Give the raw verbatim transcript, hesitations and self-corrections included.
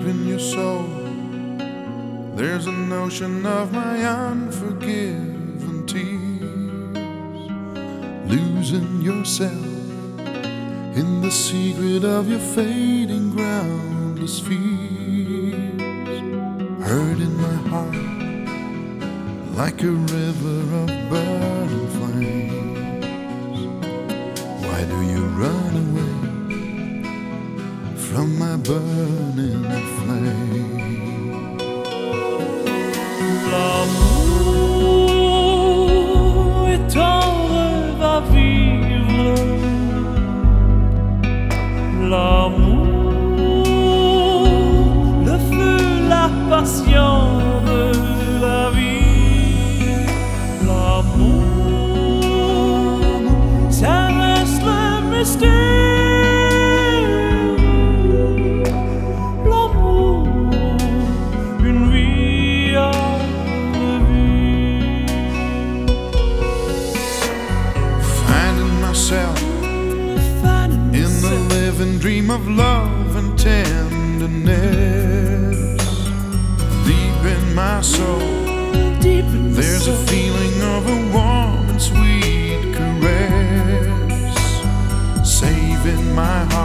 in your soul, there's an ocean of my unforgiven tears. Losing yourself in the secret of your fading groundless fears. Hurt in my heart like a river of burning flames. Why do you run away from my burning flame? L'amour est heureux à vivre. L'amour, le feu, la passion de la vie. L'amour, ça reste le mystère. L'amour, une vie à revivre. Finding myself in the living dream of love and tenderness. Deep in my soul, Deep in there's a feeling of a warm and sweet caress. Saving my heart